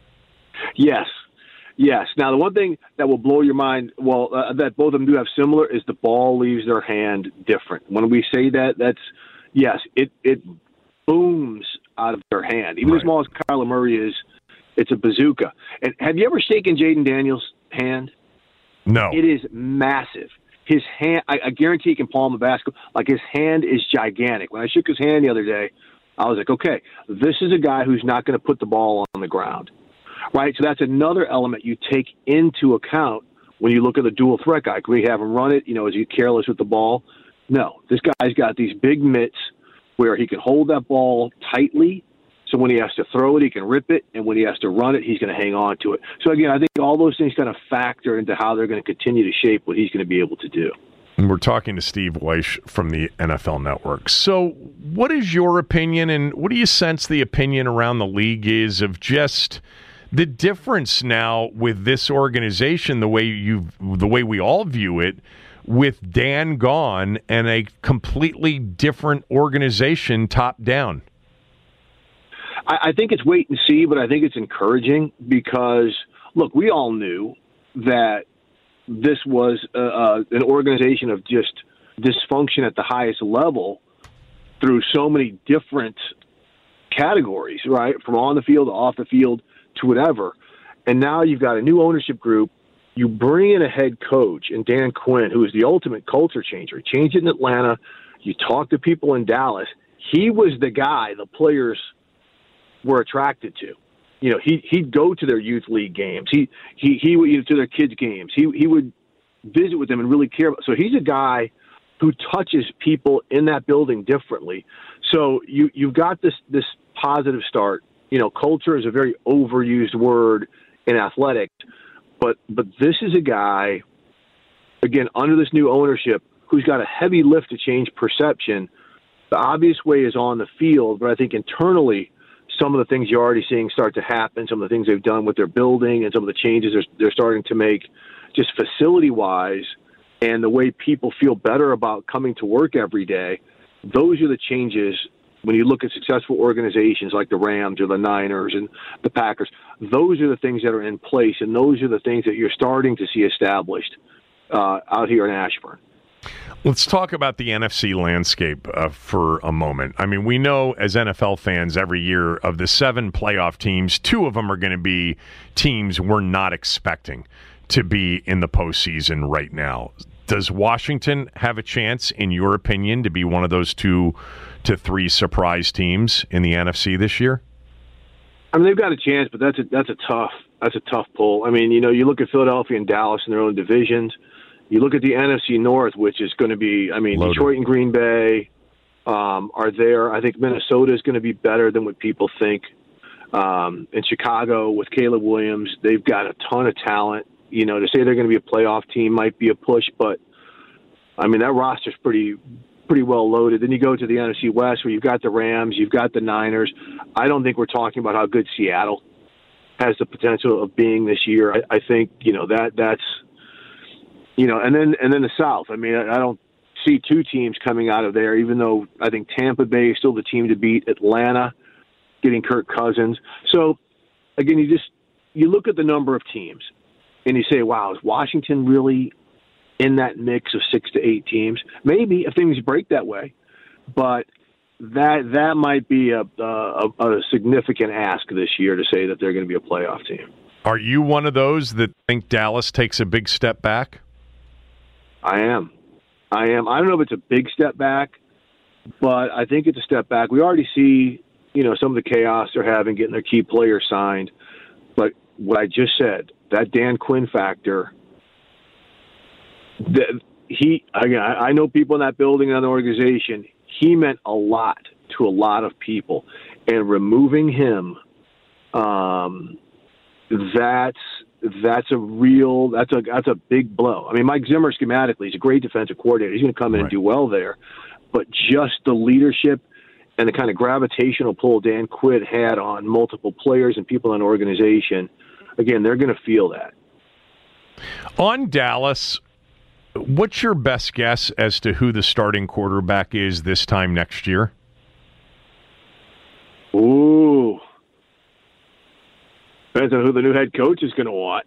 Yes. Yes. Now, the one thing that will blow your mind, well, uh, that both of them do have similar, is the ball leaves their hand different. When we say that, that's, yes, it, it booms out of their hand. Even right. as small as Kyler Murray is, it's a bazooka. And have you ever shaken Jaden Daniels' hand? No. It is massive. His hand, I, I guarantee he can palm a basketball. Like, his hand is gigantic. When I shook his hand the other day, I was like, okay, this is a guy who's not going to put the ball on the ground. Right, so that's another element you take into account when you look at the dual threat guy. Can we have him run it? You know, is he careless with the ball? No, this guy's got these big mitts where he can hold that ball tightly. So when he has to throw it, he can rip it, and when he has to run it, he's going to hang on to it. So again, I think all those things kind of factor into how they're going to continue to shape what he's going to be able to do. And we're talking to Steve Wyche from the N F L Network. So what is your opinion, and what do you sense the opinion around the league is of just the difference now with this organization, the way you, the way we all view it, with Dan gone and a completely different organization top down? I, I think it's wait and see, but I think it's encouraging because, look, we all knew that this was uh, uh, an organization of just dysfunction at the highest level through so many different categories, right? From on the field to off the field to whatever. And now you've got a new ownership group. You bring in a head coach in Dan Quinn, who is the ultimate culture changer. He changed it in Atlanta. You talk to people in Dallas. He was the guy the players were attracted to. You know, he, he'd go to their youth league games. He, he, he would, you know, to their kids' games. He, he would visit with them and really care about. So he's a guy who touches people in that building differently. So you, you've got this, this positive start. You know, culture is a very overused word in athletics, but but this is a guy, again, under this new ownership, who's got a heavy lift to change perception. The obvious way is on the field, but I think internally, some of the things you're already seeing start to happen, some of the things they've done with their building and some of the changes they're, they're starting to make just facility-wise and the way people feel better about coming to work every day, those are the changes. When you look at successful organizations like the Rams or the Niners and the Packers, those are the things that are in place, and those are the things that you're starting to see established uh, out here in Ashburn. Let's talk about the N F C landscape uh, for a moment. I mean, we know as N F L fans every year of the seven playoff teams, two of them are going to be teams we're not expecting to be in the postseason right now. Does Washington have a chance, in your opinion, to be one of those two to three surprise teams in the N F C this year? I mean, they've got a chance, but that's a that's a tough that's a tough pull. I mean, you know, you look at Philadelphia and Dallas in their own divisions. You look at the N F C North, which is going to be, I mean, Loaded. Detroit and Green Bay um, are there. I think Minnesota is going to be better than what people think. Um, in Chicago with Caleb Williams, they've got a ton of talent. You know, to say they're going to be a playoff team might be a push, but I mean, that roster's pretty pretty well loaded. Then you go to the N F C West where you've got the Rams, you've got the Niners. I don't think we're talking about how good Seattle has the potential of being this year. I, I think, you know, that that's, you know, and then and then the South. I mean, I, I don't see two teams coming out of there, even though I think Tampa Bay is still the team to beat. Atlanta, getting Kirk Cousins. So, again, you just you look at the number of teams, and you say, wow, is Washington really in that mix of six to eight teams? Maybe, if things break that way. But that that might be a, a, a significant ask this year to say that they're going to be a playoff team. Are you one of those that think Dallas takes a big step back? I am. I am. I don't know if it's a big step back, but I think it's a step back. We already see, you know, some of the chaos they're having getting their key players signed. But what I just said, that Dan Quinn factor, the, he, again, I, I know people in that building and the organization, he meant a lot to a lot of people. And removing him, um, that's that's a real that's a that's a big blow. I mean, Mike Zimmer schematically, he's a great defensive coordinator. He's going to come in right. and do well there, but just the leadership and the kind of gravitational pull Dan Quinn had on multiple players and people in the organization, again, they're going to feel that. On Dallas, what's your best guess as to who the starting quarterback is this time next year? Ooh. Depends on who the new head coach is going to want.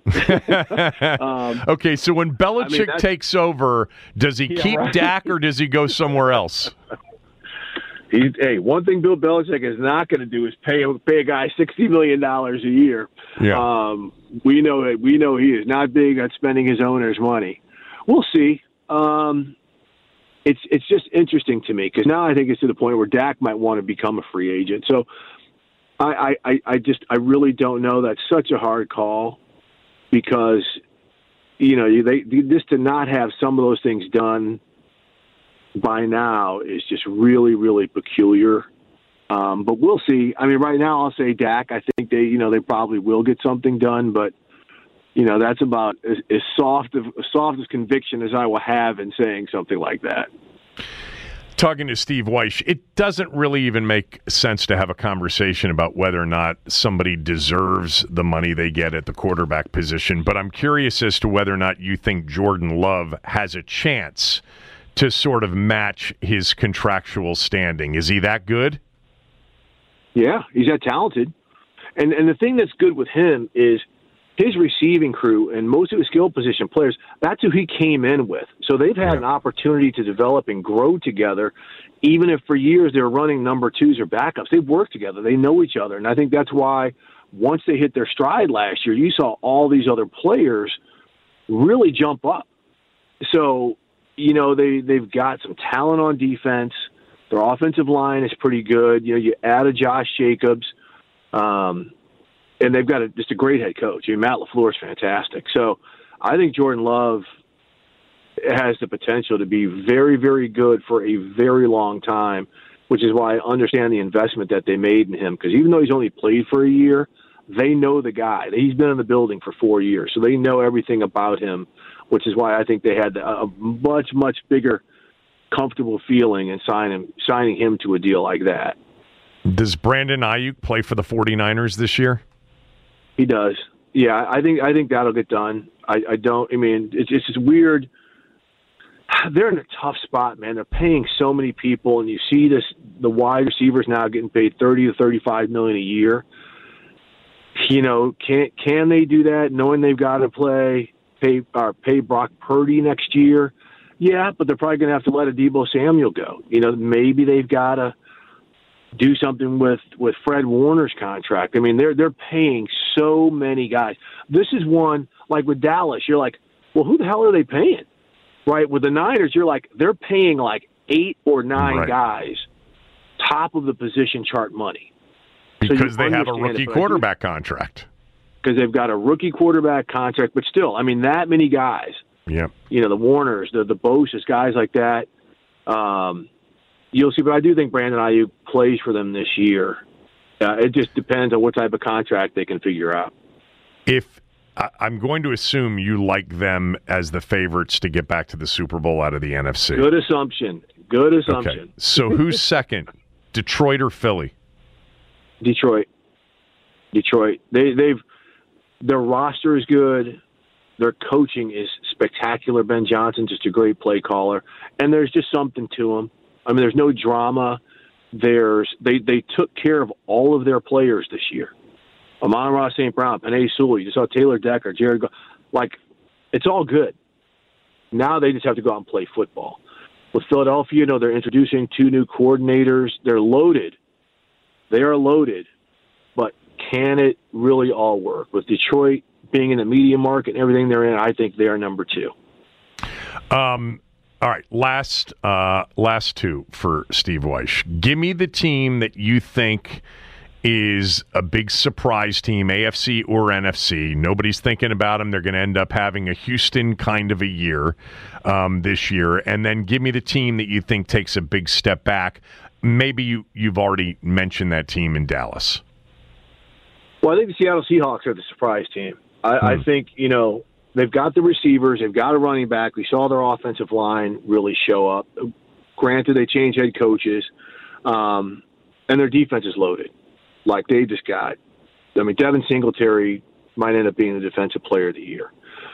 um, okay, so when Belichick I mean, takes over, does he yeah, keep right. Dak or does he go somewhere else? He's, hey, one thing Bill Belichick is not going to do is pay pay a guy sixty million dollars a year. Yeah. Um, we know that we know he is not big on spending his owner's money. We'll see. Um, it's it's just interesting to me because now I think it's to the point where Dak might want to become a free agent. So. I, I, I just I really don't know. That's such a hard call because, you know, they, they just to not have some of those things done by now is just really, really peculiar. Um, but we'll see. I mean, right now I'll say Dak. I think they, you know, they probably will get something done, but, you know, that's about as, as soft of as soft as conviction as I will have in saying something like that. Talking to Steve Weish, it doesn't really even make sense to have a conversation about whether or not somebody deserves the money they get at the quarterback position, but I'm curious as to whether or not you think Jordan Love has a chance to sort of match his contractual standing. Is he that good? Yeah, he's that talented. And and the thing that's good with him is his receiving crew and most of his skill position players, that's who he came in with. So they've had yeah. an opportunity to develop and grow together, even if for years they were running number twos or backups. They've worked together. They know each other. And I think that's why once they hit their stride last year, you saw all these other players really jump up. So, you know, they, they've got some talent on defense. Their offensive line is pretty good. You know, you add a Josh Jacobs. Um, And they've got a, just a great head coach. I mean, Matt LaFleur is fantastic. So I think Jordan Love has the potential to be very, very good for a very long time, which is why I understand the investment that they made in him. Because even though he's only played for a year, they know the guy. He's been in the building for four years, so they know everything about him, which is why I think they had a much, much bigger, comfortable feeling in signing, signing him to a deal like that. Does Brandon Ayuk play for the 49ers this year? He does. Yeah, I think I think that'll get done. I, I don't. I mean, it's it's just weird. They're in a tough spot, man. They're paying so many people, and you see this the wide receivers now getting paid thirty to thirty-five million a year. You know, can can they do that knowing they've got to play pay or pay Brock Purdy next year? Yeah, but they're probably going to have to let a Deebo Samuel go. You know, maybe they've got to do something with, with Fred Warner's contract. I mean, they're they're paying so many guys. This is one, like with Dallas, you're like, well, who the hell are they paying? Right? With the Niners, you're like, they're paying like eight or nine right. guys, top of the position chart money. Because so they have a rookie it, quarterback contract. Because they've got a rookie quarterback contract, but still, I mean, that many guys. Yeah. You know, the Warners, the, the Bosa's, guys like that. Um, You'll see, but I do think Brandon Ayuk plays for them this year. Uh, it just depends on what type of contract they can figure out. If I, I'm going to assume you like them as the favorites to get back to the Super Bowl out of the N F C. Good assumption. Good assumption. Okay. So who's second, Detroit or Philly? Detroit. Detroit. They, they've their roster is good. Their coaching is spectacular. Ben Johnson, just a great play caller, and there's just something to him. I mean, there's no drama. There's they, they took care of all of their players this year. Amon-Ra Saint Brown, Penei Sewell, you just saw Taylor Decker, Jared Go- like, it's all good. Now they just have to go out and play football. With Philadelphia, you know, they're introducing two new coordinators. They're loaded. They are loaded. But can it really all work? With Detroit being in the media market and everything they're in, I think they are number two. Um. All right, last uh, last two for Steve Wyche. Give me the team that you think is a big surprise team, A F C or N F C. Nobody's thinking about them. They're going to end up having a Houston kind of a year um, this year. And then give me the team that you think takes a big step back. Maybe you, you've already mentioned that team in Dallas. Well, I think the Seattle Seahawks are the surprise team. I, hmm. I think, you know, they've got the receivers. They've got a running back. We saw their offensive line really show up. Granted, they changed head coaches, um, and their defense is loaded. Like they just got, I mean, Devin Singletary might end up being the defensive player of the year.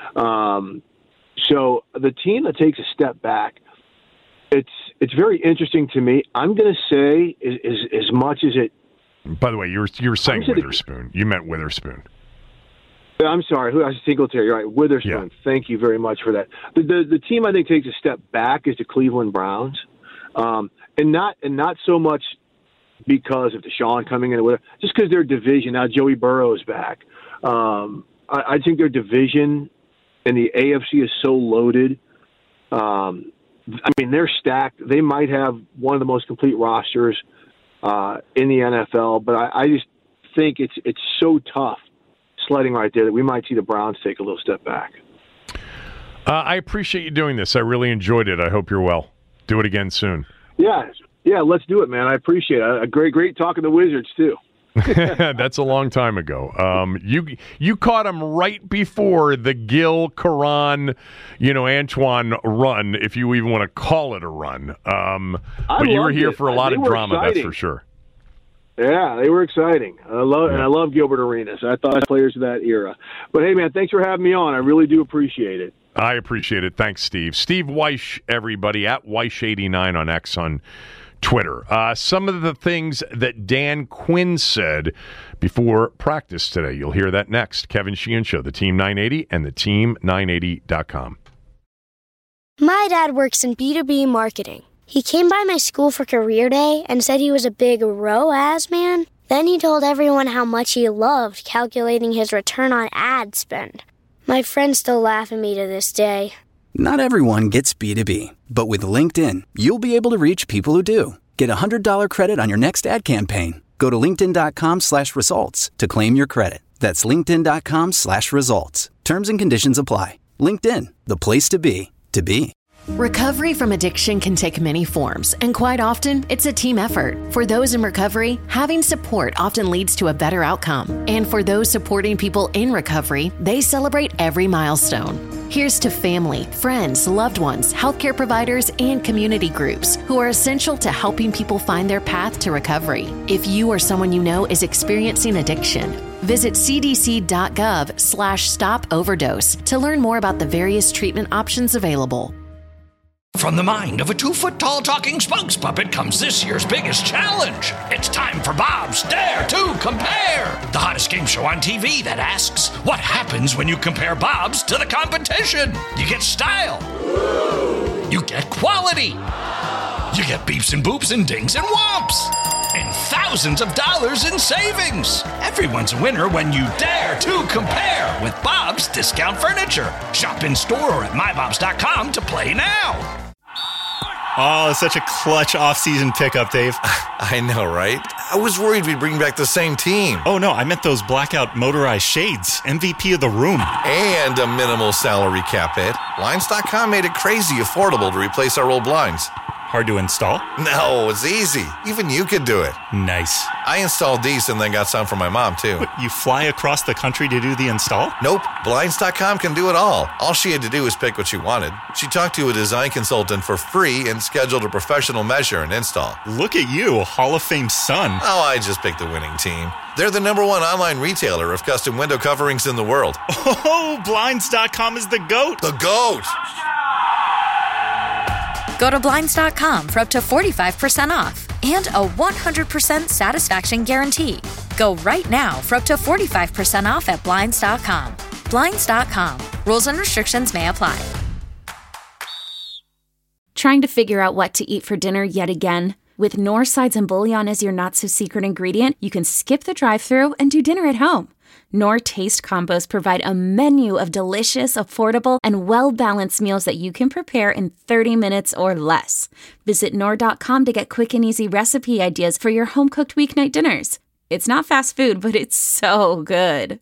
Um, so the team that takes a step back, it's it's very interesting to me. I'm going to say is, is, as much as it. By the way, you were you were saying Witherspoon. You meant Witherspoon. I'm sorry, who I Singletary, right? Witherspoon. Yeah. Thank you very much for that. The, the the team I think takes a step back is the Cleveland Browns, um, and not and not so much because of Deshaun coming in or whatever, just because their division now Joey Burrow is back. Um, I, I think their division in the A F C is so loaded. Um, I mean, they're stacked. They might have one of the most complete rosters uh, in the N F L, but I, I just think it's it's so tough sledding right there that we might see the Browns take a little step back. Uh, I appreciate you doing this. I really enjoyed it. I hope you're well. Do it again soon. Yeah, yeah, let's do it, man. I appreciate it. A great, great talking to Wizards too. That's a long time ago. Um, you you caught him right before the Gil, Karan, you know, Antoine run, if you even want to call it a run. Um, but you were here it. for a lot they of drama, exciting. that's for sure. Yeah, they were exciting. I love yeah. and I love Gilbert Arenas. I thought players of that era. But hey, man, thanks for having me on. I really do appreciate it. I appreciate it. Thanks, Steve. Steve Wyche, everybody, at Wyche eighty-nine on X on Twitter. Uh, some of the things that Dan Quinn said before practice today. You'll hear that next. Kevin Sheehan Show, the Team nine eighty and the team nine eighty dot com. My dad works in B two B marketing. He came by my school for career day and said he was a big R O A S man. Then he told everyone how much he loved calculating his return on ad spend. My friends still laugh at me to this day. Not everyone gets B two B, but with LinkedIn, you'll be able to reach people who do. Get a one hundred dollars credit on your next ad campaign. Go to linkedin.com slash results to claim your credit. That's linkedin.com slash results. Terms and conditions apply. LinkedIn, the place to be, to be. Recovery from addiction can take many forms, and quite often, it's a team effort. For those in recovery, having support often leads to a better outcome. And for those supporting people in recovery, they celebrate every milestone. Here's to family, friends, loved ones, healthcare providers, and community groups who are essential to helping people find their path to recovery. If you or someone you know is experiencing addiction, visit cdc.gov slash stop overdose to learn more about the various treatment options available. From the mind of a two-foot-tall talking spokes puppet comes this year's biggest challenge. It's time for Bob's Dare to Compare, the hottest game show on T V that asks, what happens when you compare Bob's to the competition? You get style. You get quality. You get beeps and boops and dings and whomps. And thousands of dollars in savings. Everyone's a winner when you dare to compare with Bob's Discount Furniture. Shop in store or at my bobs dot com to play now. Oh, such a clutch off-season pickup, Dave. I know, right? I was worried we'd bring back the same team. Oh, no, I meant those blackout motorized shades. M V P of the room. And a minimal salary cap hit. Blinds dot com made it crazy affordable to replace our old blinds. Hard to install? No, it's easy. Even you could do it. Nice. I installed these and then got some for my mom, too. What, you fly across the country to do the install? Nope. Blinds dot com can do it all. All she had to do was pick what she wanted. She talked to a design consultant for free and scheduled a professional measure and install. Look at you, a Hall of Fame son. Oh, I just picked the winning team. They're the number one online retailer of custom window coverings in the world. Oh, Blinds dot com is the GOAT. The GOAT! Go to Blinds dot com for up to forty-five percent off and a one hundred percent satisfaction guarantee. Go right now for up to forty-five percent off at Blinds dot com. Blinds dot com. Rules and restrictions may apply. Trying to figure out what to eat for dinner yet again? With Knorr sides and bouillon as your not-so-secret ingredient, you can skip the drive-thru and do dinner at home. Knorr Taste Combos provide a menu of delicious, affordable, and well-balanced meals that you can prepare in thirty minutes or less. Visit Knorr dot com to get quick and easy recipe ideas for your home-cooked weeknight dinners. It's not fast food, but it's so good.